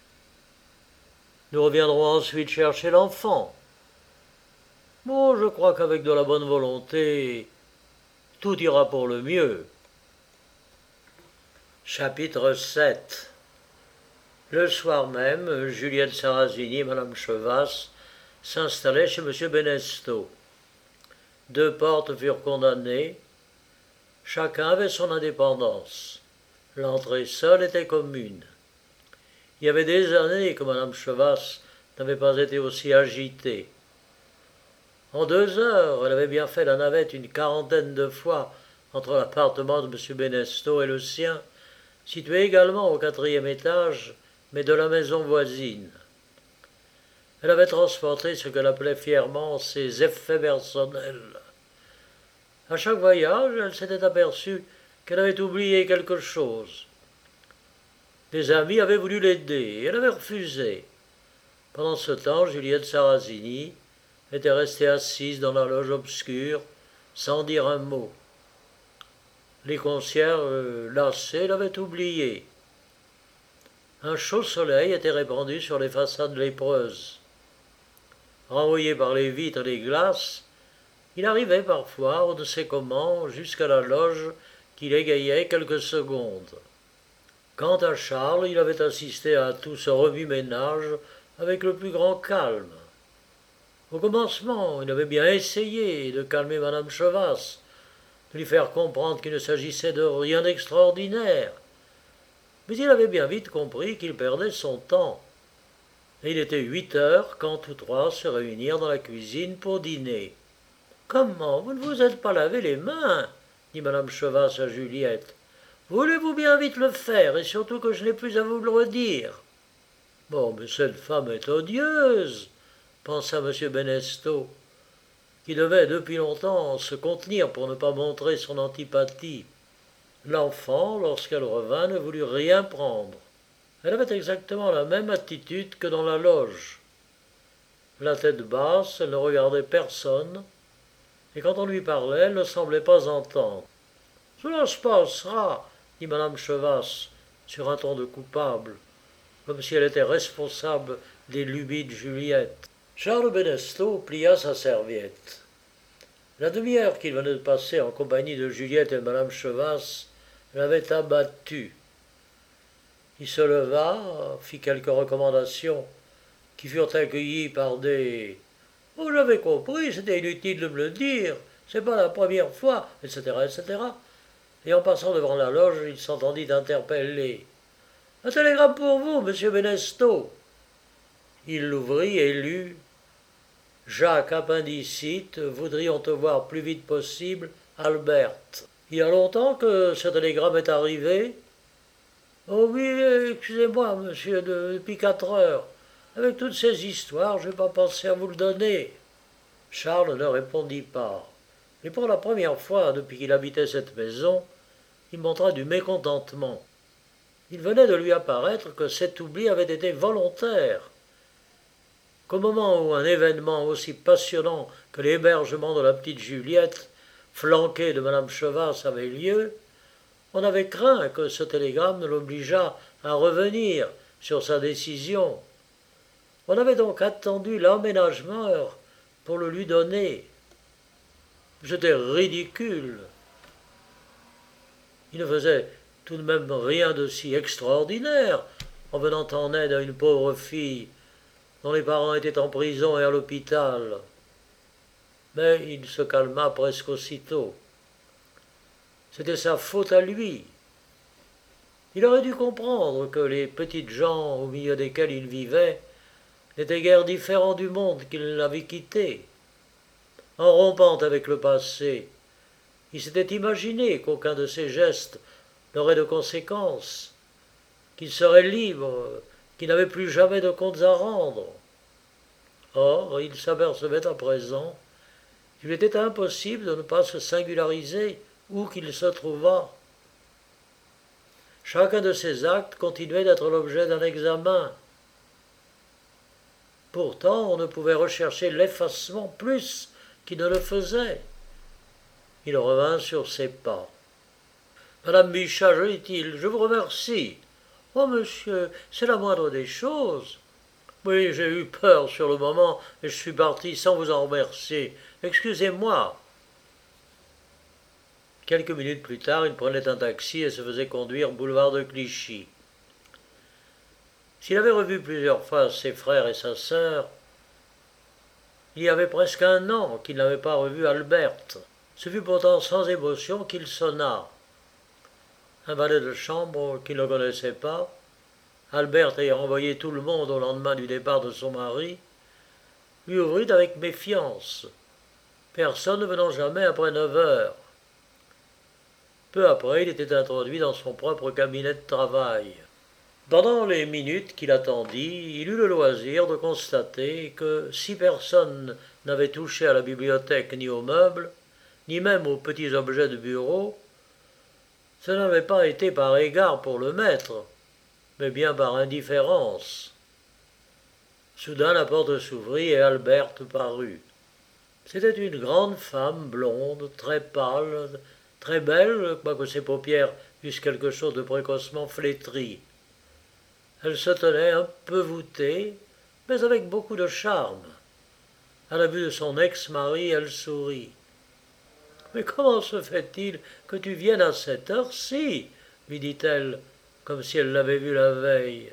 Nous reviendrons ensuite chercher l'enfant. Bon, je crois qu'avec de la bonne volonté, tout ira pour le mieux. Chapitre 7. Le soir même, Juliette Sarrazini et madame Chevas s'installaient chez M. Benesto. 2 portes furent condamnées. Chacun avait son indépendance. L'entrée seule était commune. Il y avait des années que madame Chevas n'avait pas été aussi agitée. En 2 heures, elle avait bien fait la navette une 40aine de fois entre l'appartement de M. Benesto et le sien, situé également au 4e étage, mais de la maison voisine. Elle avait transporté ce qu'elle appelait fièrement ses effets personnels. À chaque voyage, elle s'était aperçue qu'elle avait oublié quelque chose. Des amis avaient voulu l'aider, et elle avait refusé. Pendant ce temps, Juliette Sarrazini était restée assise dans la loge obscure, sans dire un mot. Les concierges, lassés, l'avaient oubliée. Un chaud soleil était répandu sur les façades lépreuses. Renvoyé par les vitres et les glaces, il arrivait parfois, on ne sait comment, jusqu'à la loge qui l'égayait quelques secondes. Quant à Charles, il avait assisté à tout ce remue-ménage avec le plus grand calme. Au commencement, il avait bien essayé de calmer madame Chevas, de lui faire comprendre qu'il ne s'agissait de rien d'extraordinaire. Mais il avait bien vite compris qu'il perdait son temps. et il était 8 heures quand tous trois se réunirent dans la cuisine pour dîner. Comment, vous ne vous êtes pas lavé les mains dit madame Chevas à Juliette. Voulez-vous bien vite le faire, et surtout que je n'ai plus à vous le redire. Bon, mais cette femme est odieuse, pensa M. Benesto, qui devait depuis longtemps se contenir pour ne pas montrer son antipathie. L'enfant, lorsqu'elle revint, ne voulut rien prendre. Elle avait exactement la même attitude que dans la loge. La tête basse, elle ne regardait personne, et quand on lui parlait, elle ne semblait pas entendre. « Cela se passera, dit madame Chevas, sur un ton de coupable, comme si elle était responsable des lubies de Juliette. Charles Benesto plia sa serviette. La demi-heure qu'il venait de passer en compagnie de Juliette et madame Chevas l'avait abattu. Il se leva, fit quelques recommandations qui furent accueillies par des « Oh, j'avais compris, c'était inutile de me le dire, c'est pas la première fois, etc., etc. » Et en passant devant la loge, il s'entendit interpeller. « Un télégramme pour vous, monsieur Benesto. » Il l'ouvrit et lut. « Jacques, appendicite, voudrions te voir plus vite possible, Alberte. » Il y a longtemps que ce télégramme est arrivé ? Oh oui, excusez-moi, monsieur, depuis 4 heures. Avec toutes ces histoires, je n'ai pas pensé à vous le donner. Charles ne répondit pas. Mais pour la première fois depuis qu'il habitait cette maison, il montra du mécontentement. Il venait de lui apparaître que cet oubli avait été volontaire, qu'au moment où un événement aussi passionnant que l'hébergement de la petite Juliette, flanquée de madame Chevas, avait lieu, on avait craint que ce télégramme ne l'obligeât à revenir sur sa décision. On avait donc attendu l'emménagement pour le lui donner. C'était ridicule. Il ne faisait tout de même rien de si extraordinaire en venant en aide à une pauvre fille dont les parents étaient en prison et à l'hôpital. Mais il se calma presque aussitôt. C'était sa faute à lui. Il aurait dû comprendre que les petites gens au milieu desquels il vivait n'étaient guère différents du monde qu'il l'avait quitté. En rompant avec le passé, il s'était imaginé qu'aucun de ses gestes n'aurait de conséquences, qu'il serait libre, qu'il n'avait plus jamais de comptes à rendre. Or, il s'apercevait à présent qu'il était impossible de ne pas se singulariser où qu'il se trouvât. Chacun de ses actes continuait d'être l'objet d'un examen. Pourtant, on ne pouvait rechercher l'effacement plus qu'il ne le faisait. Il revint sur ses pas. « Madame Bichat, dit-il, je vous remercie. Oh, monsieur, c'est la moindre des choses. Oui, j'ai eu peur sur le moment et je suis parti sans vous en remercier. Excusez-moi. » Quelques minutes plus tard, il prenait un taxi et se faisait conduire boulevard de Clichy. S'il avait revu plusieurs fois ses frères et sa sœur, il y avait presque 1 an qu'il n'avait pas revu Alberte. Ce fut pourtant sans émotion qu'il sonna. Un valet de chambre qu'il ne connaissait pas, Alberte ayant envoyé tout le monde au lendemain du départ de son mari, lui ouvrit avec méfiance, personne ne venant jamais après 9 heures. Peu après, il était introduit dans son propre cabinet de travail. Pendant les minutes qu'il attendit, il eut le loisir de constater que si personne n'avait touché à la bibliothèque ni aux meubles, ni même aux petits objets de bureau, ce n'avait pas été par égard pour le maître, mais bien par indifférence. Soudain la porte s'ouvrit et Alberte parut. C'était une grande femme blonde, très pâle, très belle, quoique ses paupières eussent quelque chose de précocement flétri. Elle se tenait un peu voûtée, mais avec beaucoup de charme. À la vue de son ex-mari, elle sourit. « Mais comment se fait-il que tu viennes à cette heure-ci » lui dit-elle, comme si elle l'avait vu la veille.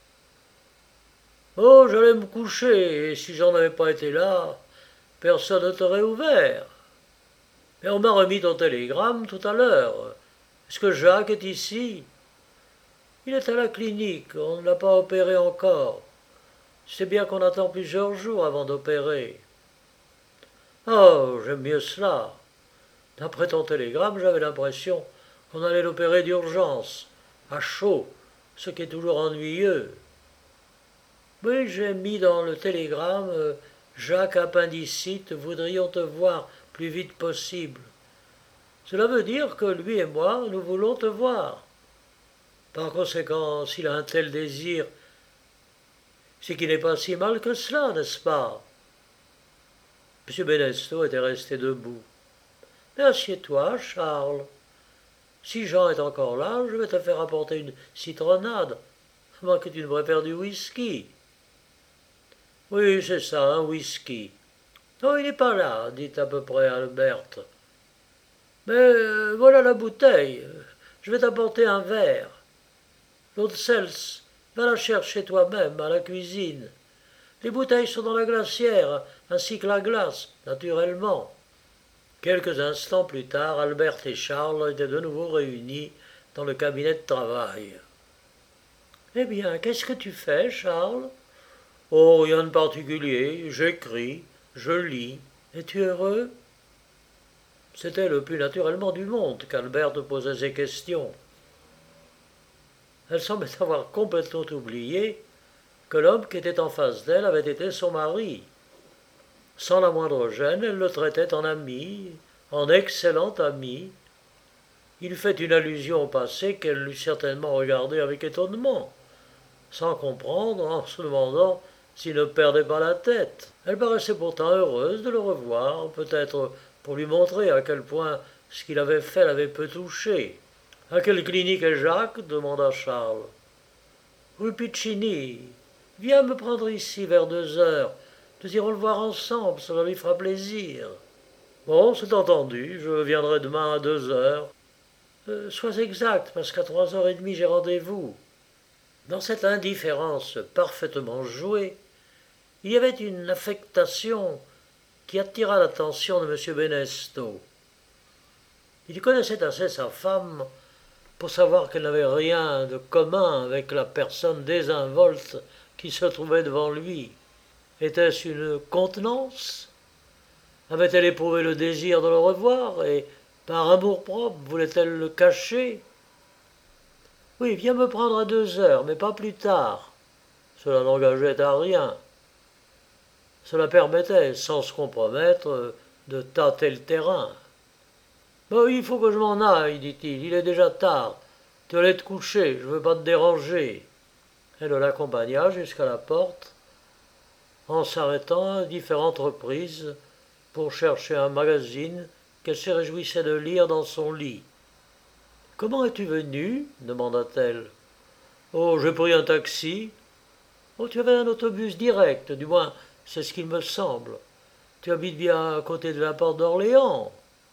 « Oh, j'allais me coucher, et si j'en avais pas été là, personne ne t'aurait ouvert. Mais on m'a remis ton télégramme tout à l'heure. Est-ce que Jacques est ici ? Il est à la clinique, on ne l'a pas opéré encore. C'est bien qu'on attend plusieurs jours avant d'opérer. Oh, j'aime mieux cela. D'après ton télégramme, j'avais l'impression qu'on allait l'opérer d'urgence, à chaud, ce qui est toujours ennuyeux. Oui, j'ai mis dans le télégramme Jacques appendicite, voudrions te voir plus vite possible. Cela veut dire que lui et moi, nous voulons te voir. Par conséquent, s'il a un tel désir, c'est qu'il n'est pas si mal que cela, n'est-ce pas? M. Benesto était resté debout. Mais assieds-toi, Charles. Si Jean est encore là, je vais te faire apporter une citronnade, à moins que tu ne préfères du whisky. Oui, c'est ça, un whisky. Non, il n'est pas là, dit à peu près Alberte. Mais voilà la bouteille. Je vais t'apporter un verre. L'eau de Cels, va la chercher toi-même à la cuisine. Les bouteilles sont dans la glacière, ainsi que la glace, naturellement. Quelques instants plus tard, Alberte et Charles étaient de nouveau réunis dans le cabinet de travail. Eh bien, qu'est-ce que tu fais, Charles? Oh, rien de particulier. J'écris, je lis. Es-tu heureux? C'était le plus naturellement du monde qu'Alberte posait ces questions. Elle semblait avoir complètement oublié que l'homme qui était en face d'elle avait été son mari. Sans la moindre gêne, elle le traitait en ami, en excellent ami. Il fait une allusion au passé qu'elle eût certainement regardé avec étonnement, sans comprendre, en se demandant s'il ne perdait pas la tête. Elle paraissait pourtant heureuse de le revoir, peut-être pour lui montrer à quel point ce qu'il avait fait l'avait peu touché. « À quelle clinique est Jacques » demanda Charles. « Rue Piccini. Viens me prendre ici vers 2 heures. Nous irons le voir ensemble, cela lui fera plaisir. » Bon, c'est entendu, je viendrai demain à 2 heures. Sois exact, parce qu'à 3h30 j'ai rendez-vous. Dans cette indifférence parfaitement jouée, il y avait une affectation qui attira l'attention de M. Benesto. Il connaissait assez sa femme pour savoir qu'elle n'avait rien de commun avec la personne désinvolte qui se trouvait devant lui. Était-ce une contenance? Avait-elle éprouvé le désir de le revoir et, par amour-propre, voulait-elle le cacher? Oui, viens me prendre à 2 heures, mais pas plus tard. Cela n'engageait à rien. Cela permettait, sans se compromettre, de tâter le terrain. « Il faut que je m'en aille, dit-il, il est déjà tard. Tu allais te coucher, je ne veux pas te déranger. » Elle l'accompagna jusqu'à la porte, en s'arrêtant à différentes reprises pour chercher un magazine qu'elle se réjouissait de lire dans son lit. « Comment es-tu venu » demanda-t-elle. « Oh, j'ai pris un taxi. »« Oh, tu avais un autobus direct, du moins, c'est ce qu'il me semble. Tu habites bien à côté de la porte d'Orléans. »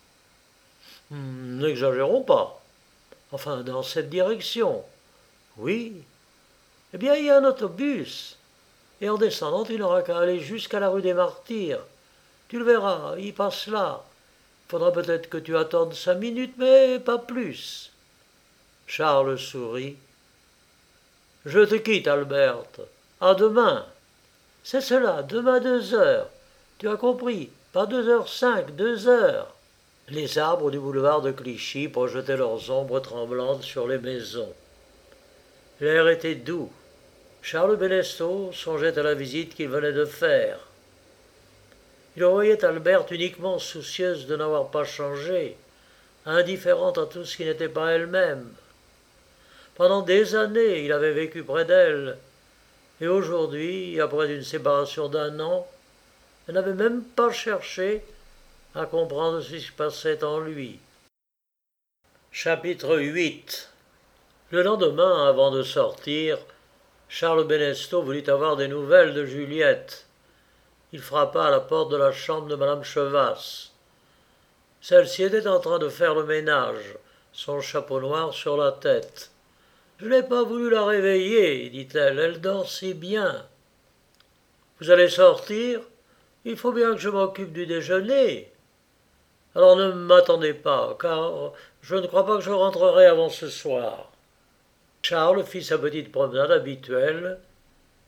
N'exagérons pas. Enfin, dans cette direction. Oui. Eh bien, il y a un autobus. Et en descendant, tu n'auras qu'à aller jusqu'à la rue des Martyrs. Tu le verras, il passe là. Il faudra peut-être que tu attendes 5 minutes, mais pas plus. Charles sourit. Je te quitte, Alberte. À demain. C'est cela, demain 2 heures. Tu as compris, pas 2h05, 2 heures. Les arbres du boulevard de Clichy projetaient leurs ombres tremblantes sur les maisons. L'air était doux. Charles Benesto songeait à la visite qu'il venait de faire. Il voyait Alberte uniquement soucieuse de n'avoir pas changé, indifférente à tout ce qui n'était pas elle-même. Pendant des années, il avait vécu près d'elle, et aujourd'hui, après une séparation d'1 an, elle n'avait même pas cherché à comprendre ce qui se passait en lui. Chapitre 8. Le lendemain, avant de sortir, Charles Benesto voulut avoir des nouvelles de Juliette. Il frappa à la porte de la chambre de madame Chevas. Celle-ci était en train de faire le ménage, son chapeau noir sur la tête. « Je n'ai pas voulu la réveiller, dit-elle, elle dort si bien. »« Vous allez sortir? Il faut bien que je m'occupe du déjeuner. » « Alors ne m'attendez pas, car je ne crois pas que je rentrerai avant ce soir. » Charles fit sa petite promenade habituelle,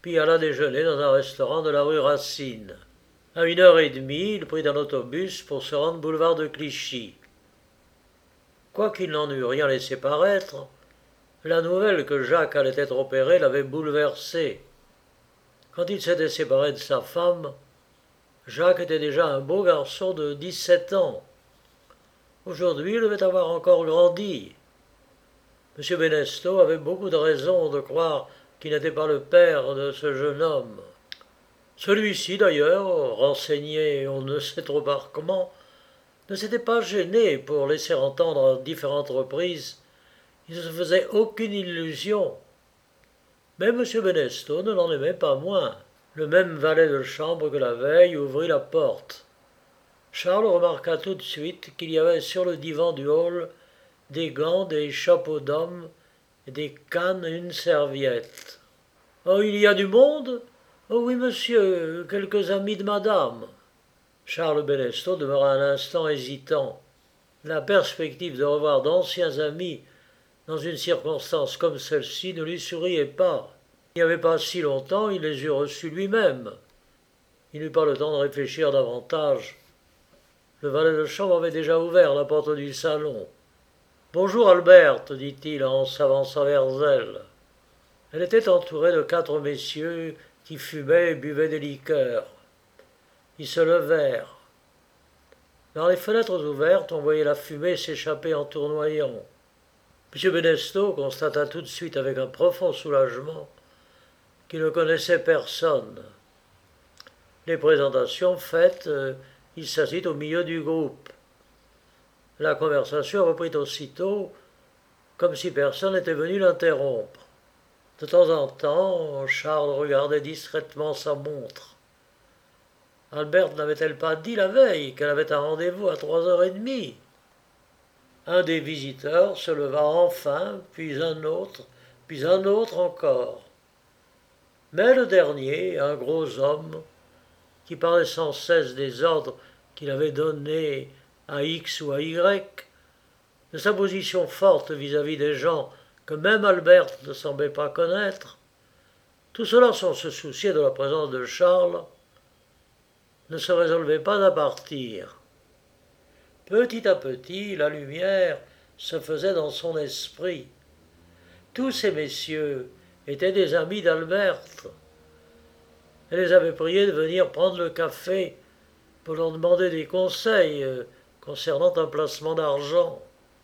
puis alla déjeuner dans un restaurant de la rue Racine. À 1h30, il prit un autobus pour se rendre boulevard de Clichy. Quoiqu'il n'en eût rien laissé paraître, la nouvelle que Jacques allait être opéré l'avait bouleversé. Quand il s'était séparé de sa femme, Jacques était déjà un beau garçon de 17 ans. Aujourd'hui, il devait avoir encore grandi. M. Benesto avait beaucoup de raisons de croire qu'il n'était pas le père de ce jeune homme. Celui-ci, d'ailleurs, renseigné on ne sait trop par comment, ne s'était pas gêné pour laisser entendre à différentes reprises qu'il ne se faisait aucune illusion. Mais M. Benesto ne l'en aimait pas moins. Le même valet de chambre que la veille ouvrit la porte. Charles remarqua tout de suite qu'il y avait sur le divan du hall des gants, des chapeaux d'homme, des cannes et une serviette. « Oh, il y a du monde ? Oh oui, monsieur, quelques amis de madame. » Charles Benesto demeura un instant hésitant. La perspective de revoir d'anciens amis dans une circonstance comme celle-ci ne lui souriait pas. Il n'y avait pas si longtemps, il les eût reçus lui-même. Il n'eut pas le temps de réfléchir davantage. Le valet de chambre avait déjà ouvert la porte du salon. « Bonjour, Alberte, dit-il en s'avançant vers elle. Elle était entourée de 4 messieurs qui fumaient et buvaient des liqueurs. Ils se levèrent. Dans les fenêtres ouvertes, on voyait la fumée s'échapper en tournoyant. M. Benesto constata tout de suite avec un profond soulagement qu'il ne connaissait personne. Les présentations faites, il s'assit au milieu du groupe. La conversation reprit aussitôt, comme si personne n'était venu l'interrompre. De temps en temps, Charles regardait discrètement sa montre. Alberte n'avait-elle pas dit la veille qu'elle avait un rendez-vous à 3h30 ? Un des visiteurs se leva enfin, puis un autre encore. Mais le dernier, un gros homme, qui parlait sans cesse des ordres qu'il avait donnés à X ou à Y, de sa position forte vis-à-vis des gens que même Alberte ne semblait pas connaître, tout cela sans se soucier de la présence de Charles, ne se résolvait pas à partir. Petit à petit, la lumière se faisait dans son esprit. Tous ces messieurs étaient des amis d'Alberte. Elle les avait priés de venir prendre le café pour leur demander des conseils concernant un placement d'argent.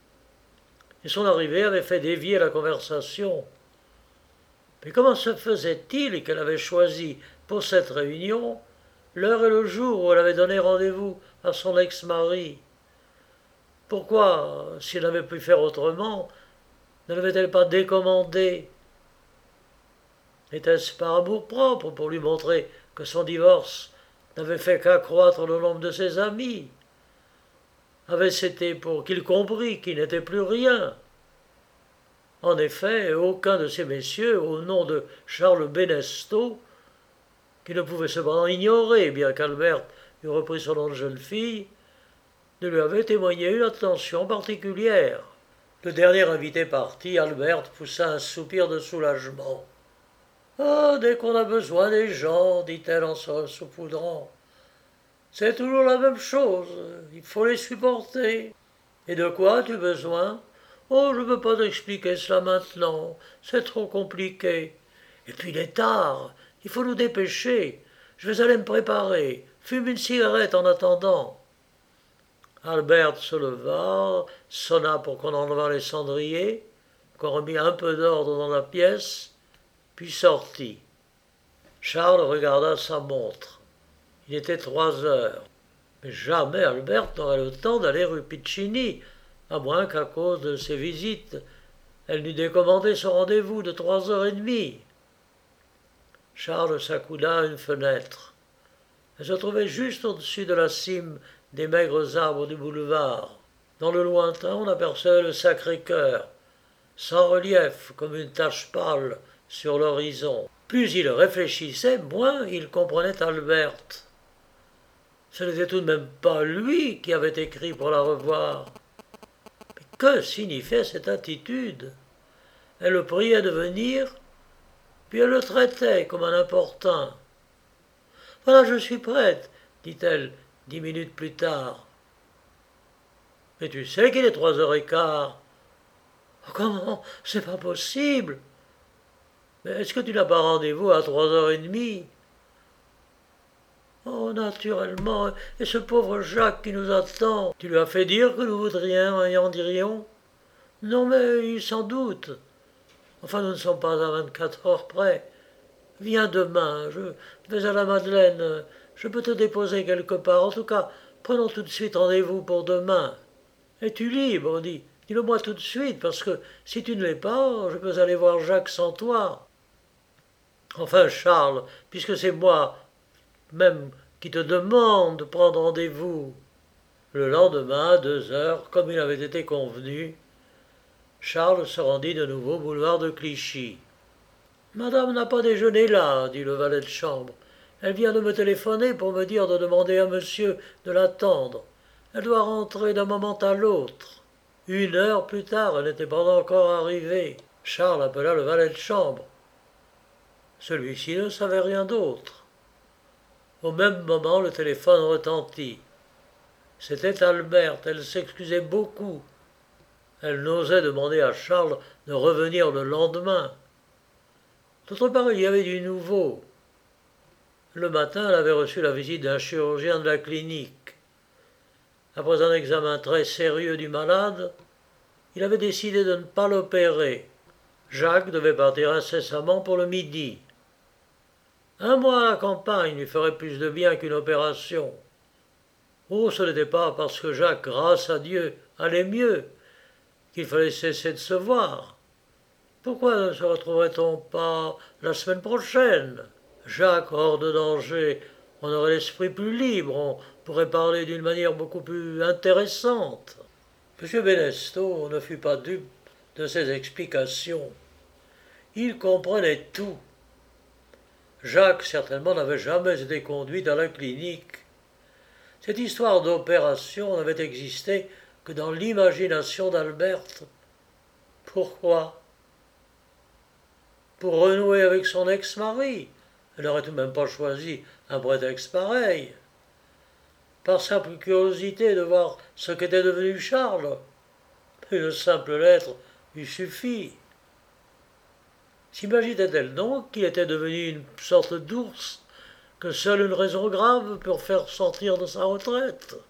Et son arrivée avait fait dévier la conversation. Mais comment se faisait-il qu'elle avait choisi pour cette réunion l'heure et le jour où elle avait donné rendez-vous à son ex-mari ? Pourquoi, si elle n'avait pu faire autrement, ne l'avait-elle pas décommandé ? Était-ce par amour-propre pour lui montrer que son divorce n'avait fait qu'accroître le nombre de ses amis ? Avait-ce été pour qu'il comprît qu'il n'était plus rien ? En effet, aucun de ces messieurs, au nom de Charles Benesto, qui ne pouvait cependant ignorer, bien qu'Alberte eût repris son nom de jeune fille, ne lui avait témoigné une attention particulière. Le dernier invité parti, Alberte poussa un soupir de soulagement. « Ah, dès qu'on a besoin des gens, dit-elle en se saupoudrant, c'est toujours la même chose, il faut les supporter. Et de quoi as-tu besoin ? Oh, je ne peux pas t'expliquer cela maintenant, c'est trop compliqué. Et puis il est tard, il faut nous dépêcher, je vais aller me préparer, fume une cigarette en attendant. » Alberte se leva, sonna pour qu'on enlevât les cendriers, qu'on remit un peu d'ordre dans la pièce, puis sortit. Charles regarda sa montre. Il était 3h. Mais jamais Alberte n'aurait le temps d'aller rue Piccini, à moins qu'à cause de ses visites, elle n'eût décommandé son rendez-vous de 3h30. Charles s'accouda à une fenêtre. Elle se trouvait juste au-dessus de la cime des maigres arbres du boulevard. Dans le lointain, on apercevait le Sacré-Cœur, sans relief, comme une tache pâle sur l'horizon. Plus il réfléchissait, moins il comprenait Alberte. Ce n'était tout de même pas lui qui avait écrit pour la revoir. Mais que signifiait cette attitude ? Elle le priait de venir, puis elle le traitait comme un importun. Voilà, je suis prête, dit-elle 10 minutes plus tard. Mais tu sais qu'il est 3h15. Comment? C'est pas possible. Mais est-ce que tu n'as pas rendez-vous à 3h30? Oh, naturellement. Et ce pauvre Jacques qui nous attend. Tu lui as fait dire que nous voudrions et en dirions? Non, mais il s'en doute. Enfin, nous ne sommes pas à 24 heures près. Viens demain, je vais à la Madeleine. Je peux te déposer quelque part. En tout cas, prenons tout de suite rendez-vous pour demain. Es-tu libre? Dis-le-moi tout de suite, parce que si tu ne l'es pas, je peux aller voir Jacques sans toi. Enfin, Charles, puisque c'est moi même qui te demande de prendre rendez-vous. Le lendemain, à 2h, comme il avait été convenu, Charles se rendit de nouveau boulevard de Clichy. Madame n'a pas déjeuné là, dit le valet de chambre. Elle vient de me téléphoner pour me dire de demander à monsieur de l'attendre. Elle doit rentrer d'un moment à l'autre. 1 heure plus tard, elle n'était pas encore arrivée. Charles appela le valet de chambre. Celui-ci ne savait rien d'autre. Au même moment, le téléphone retentit. C'était Alberte, elle s'excusait beaucoup. Elle n'osait demander à Charles de revenir le lendemain. D'autre part, il y avait du nouveau. Le matin, elle avait reçu la visite d'un chirurgien de la clinique. Après un examen très sérieux du malade, il avait décidé de ne pas l'opérer. Jacques devait partir incessamment pour le midi. 1 mois à la campagne lui ferait plus de bien qu'une opération. Oh, ce n'était pas parce que Jacques, grâce à Dieu, allait mieux qu'il fallait cesser de se voir. Pourquoi ne se retrouverait-on pas la semaine prochaine? Jacques hors de danger, on aurait l'esprit plus libre, on pourrait parler d'une manière beaucoup plus intéressante. M. Benesto ne fut pas dupe de ces explications. Il comprenait tout. Jacques, certainement, n'avait jamais été conduit à la clinique. Cette histoire d'opération n'avait existé que dans l'imagination d'Alberte. Pourquoi? Pour renouer avec son ex-mari. Elle n'aurait tout de même pas choisi un prétexte pareil. Par simple curiosité de voir ce qu'était devenu Charles. Une simple lettre eût suffi. S'imaginait-elle donc qu'il était devenu une sorte d'ours que seule une raison grave peut faire sortir de sa retraite?